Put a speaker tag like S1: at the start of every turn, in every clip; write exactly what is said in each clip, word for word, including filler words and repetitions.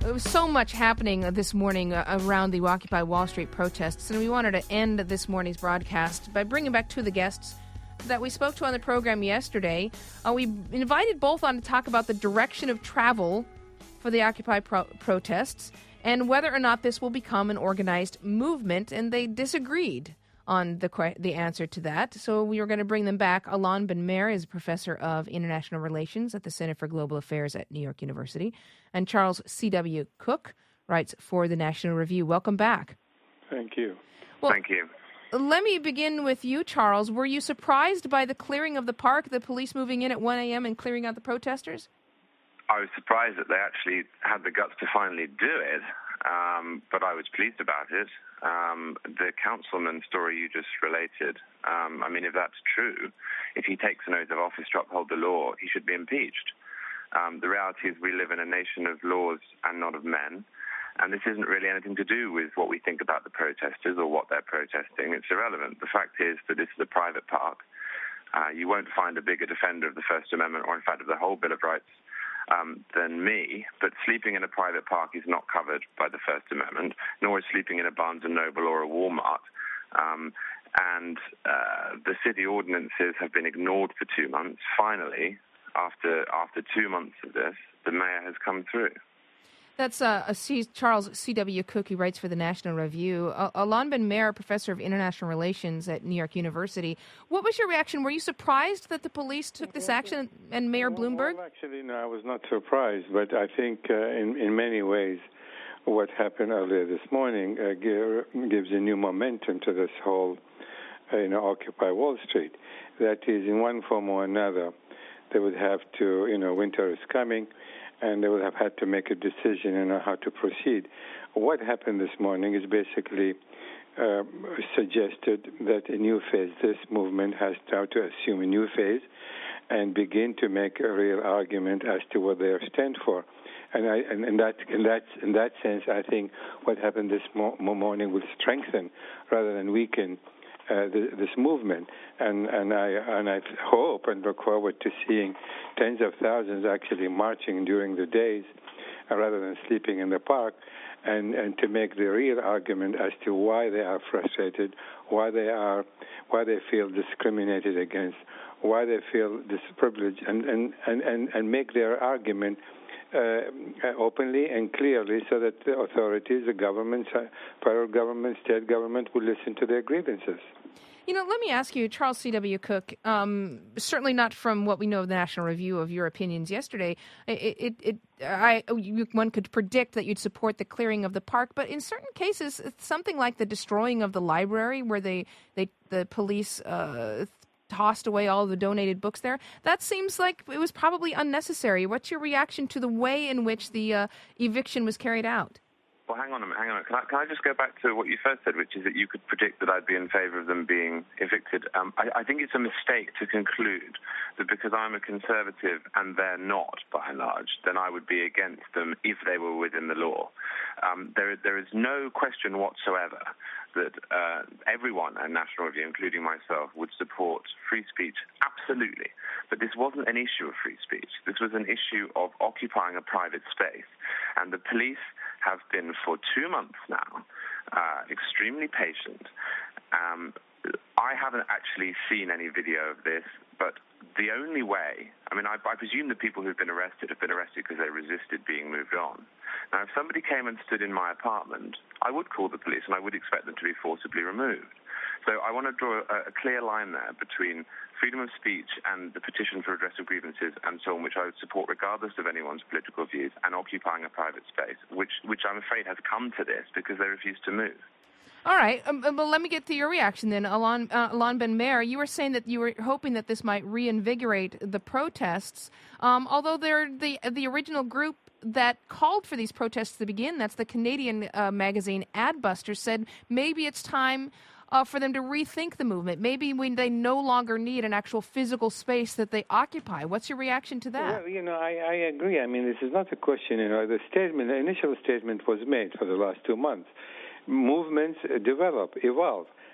S1: there was so much happening this morning uh, around the Occupy Wall Street protests, and we wanted to end this morning's broadcast by bringing back two of the guests that we spoke to on the program yesterday. Uh, we invited both on to talk about the direction of travel for the Occupy pro- protests and whether or not this will become an organized movement, and they disagreed on the que- the answer to that. So we were going to bring them back. Alon Ben-Meir is a professor of international relations at the Center for Global Affairs at New York University. And Charles C W. Cooke writes for the National Review. Welcome back.
S2: Thank you.
S3: Well, Thank you.
S1: Let me begin with you, Charles. Were you surprised by the clearing of the park, the police moving in at one a.m. and clearing out the protesters?
S3: I was surprised that they actually had the guts to finally do it, um, but I was pleased about it. Um, the councilman story you just related, um, I mean, if that's true, if he takes an oath of office to uphold the law, he should be impeached. Um, the reality is we live in a nation of laws and not of men, and this isn't really anything to do with what we think about the protesters or what they're protesting. It's irrelevant. The fact is that this is a private park. Uh, you won't find a bigger defender of the First Amendment, or in fact of the whole Bill of Rights, Um, than me, but sleeping in a private park is not covered by the First Amendment, nor is sleeping in a Barnes and Noble or a Walmart. Um, and uh, the city ordinances have been ignored for two months. Finally, after after two months of this, the mayor has come through.
S1: That's uh, a C- Charles C W. Cooke, who writes for the National Review. Uh, Alon Ben-Meir, professor of international relations at New York University. What was your reaction? Were you surprised that the police took this action and Mayor Bloomberg?
S2: Well, actually, no, I was not surprised, but I think uh, in, in many ways what happened earlier this morning uh, give, gives a new momentum to this whole, uh, you know, Occupy Wall Street. That is, in one form or another, they would have to, you know, winter is coming, and they would have had to make a decision on how to proceed. What happened this morning is basically uh, suggested that a new phase, this movement has now to assume a new phase and begin to make a real argument as to what they stand for. And, I, and, and that, in, that, in that sense, I think what happened this mo- morning will strengthen rather than weaken Uh, the, this movement, and and I and I hope and look forward to seeing tens of thousands actually marching during the days, uh, rather than sleeping in the park, and, and to make the real argument as to why they are frustrated, why they are, why they feel discriminated against, why they feel disprivileged, and and, and, and, and make their argument Uh, openly and clearly, so that the authorities, the government, federal government, state government, will listen to their grievances.
S1: You know, let me ask you, Charles C W. Cooke, um, certainly not from what we know of the National Review of your opinions yesterday, it, it, it, I, you, one could predict that you'd support the clearing of the park, but in certain cases, it's something like the destroying of the library where they, they the police uh, tossed away all the donated books there, that seems like it was probably unnecessary. What's your reaction to the way in which the uh, eviction was carried out?
S3: Well, hang on a minute, hang on a minute. Can I, can I just go back to what you first said, which is that you could predict that I'd be in favor of them being evicted? Um, I, I think it's a mistake to conclude that because I'm a conservative and they're not, by and large, then I would be against them if they were within the law. Um, there, there is no question whatsoever that uh, everyone at National Review, including myself, would support free speech, absolutely. But this wasn't an issue of free speech. This was an issue of occupying a private space. And the police have been for two months now uh, extremely patient. Um, I haven't actually seen any video of this, but the only way, I mean, I, I presume the people who've been arrested have been arrested because they resisted being moved on. Now, if somebody came and stood in my apartment, I would call the police and I would expect them to be forcibly removed. So I want to draw a, a clear line there between freedom of speech and the petition for redress of grievances and so on, which I would support regardless of anyone's political views, and occupying a private space, which, which I'm afraid has come to this because they refuse to move.
S1: All right. Um, well, let me get to your reaction then. Alon, uh, Alon Ben-Meir, you were saying that you were hoping that this might reinvigorate the protests, um, although they're the, the original group that called for these protests to begin, that's the Canadian uh, magazine Adbusters, said maybe it's time uh, for them to rethink the movement. Maybe when they no longer need an actual physical space that they occupy. What's your reaction to that?
S2: Well, you know, I, I agree. I mean, this is not a question. You know, the statement, the initial statement was made for the last two months. Movements develop, evolve.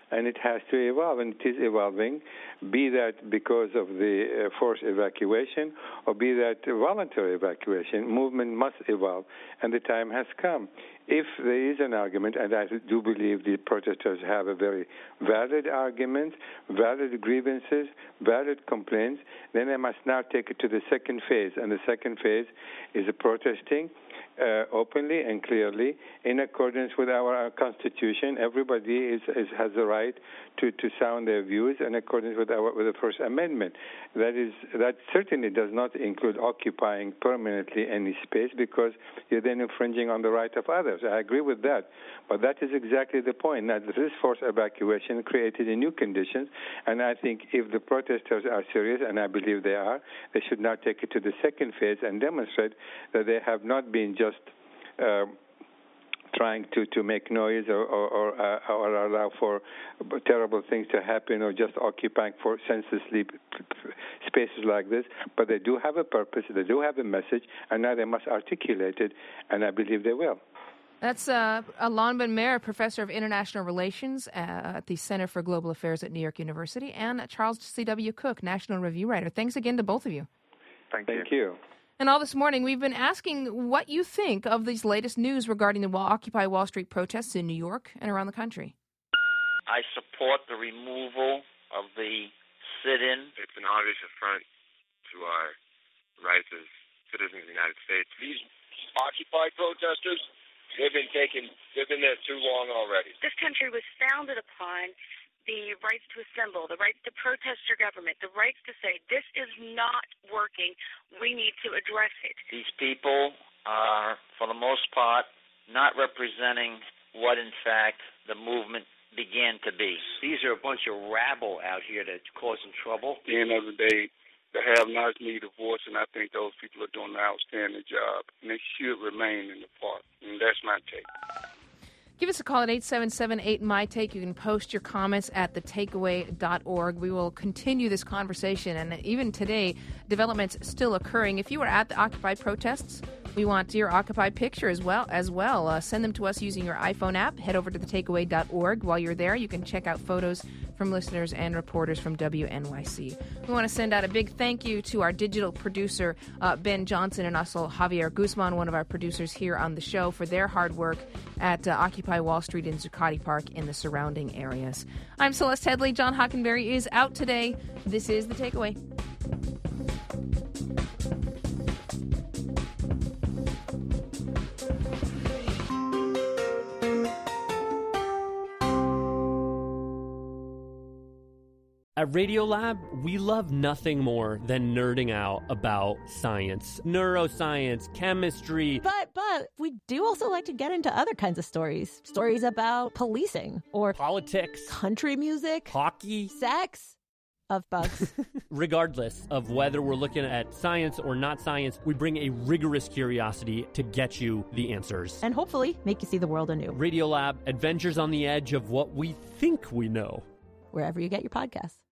S2: and it has to evolve, and it is evolving, be that because of the uh, forced evacuation or be that voluntary evacuation. Movement must evolve, and the time has come. If there is an argument, and I do believe the protesters have a very valid argument, valid grievances, valid complaints, then they must now take it to the second phase, and the second phase is protesting Uh, openly and clearly in accordance with our, our Constitution. Everybody is, is has the right to, to sound their views in accordance with our with the First Amendment. That is that certainly does not include occupying permanently any space, because you're then infringing on the right of others. I agree with that, but that is exactly the point. Now, this forced evacuation created a new conditions, and I think if the protesters are serious, and I believe they are, they should now take it to the second phase and demonstrate that they have not been just just uh, trying to, to make noise or, or, or, uh, or allow for terrible things to happen or just occupying for senselessly spaces like this. But they do have a purpose, they do have a message, and now they must articulate it, and I believe they will.
S1: That's uh, Alon Ben-Meir, Professor of International Relations uh, at the Center for Global Affairs at New York University, and Charles C W. Cook, National Review writer. Thanks again to both of you.
S3: Thank,
S2: Thank
S3: you.
S2: you.
S1: And all this morning, we've been asking what you think of these latest news regarding the Occupy Wall Street protests in New York and around the country.
S4: I support the removal of the sit-in.
S5: It's an obvious affront to our rights as citizens of the United States.
S6: These Occupy protesters, they've been taken, they've been there too long already.
S7: This country was founded upon the rights to assemble, the rights to protest your government, the rights to say, this is not working, we need to address it.
S4: These people are, for the most part, not representing what, in fact, the movement began to be.
S8: These are a bunch of rabble out here that's causing trouble.
S6: At the end of the day, the have-nots need a voice, and I think those people are doing an outstanding job, and they should remain in the park, and that's my take.
S1: Give us a call at eight seven seven eight, M Y Take. You can post your comments at the takeaway dot org. We will continue this conversation, and even today, developments still occurring. If you were at the Occupy protests, we want your Occupy picture as well. As well, uh, send them to us using your iPhone app. Head over to the takeaway dot org. While you're there, you can check out photos from listeners and reporters from W N Y C. We want to send out a big thank you to our digital producer, uh, Ben Johnson, and also Javier Guzman, one of our producers here on the show, for their hard work at uh, Occupy Wall Street in Zuccotti Park and the surrounding areas. I'm Celeste Headley. John Hockenberry is out today. This is The Takeaway.
S9: At Radiolab, we love nothing more than nerding out about science, neuroscience, chemistry.
S10: But, but, we do also like to get into other kinds of stories. Stories about policing or
S9: politics,
S10: country music,
S9: hockey,
S10: sex, of bugs.
S9: Regardless of whether we're looking at science or not science, we bring a rigorous curiosity to get you the answers.
S10: And hopefully make you see the world anew.
S9: Radiolab, adventures on the edge of what we think we know.
S10: Wherever you get your podcasts.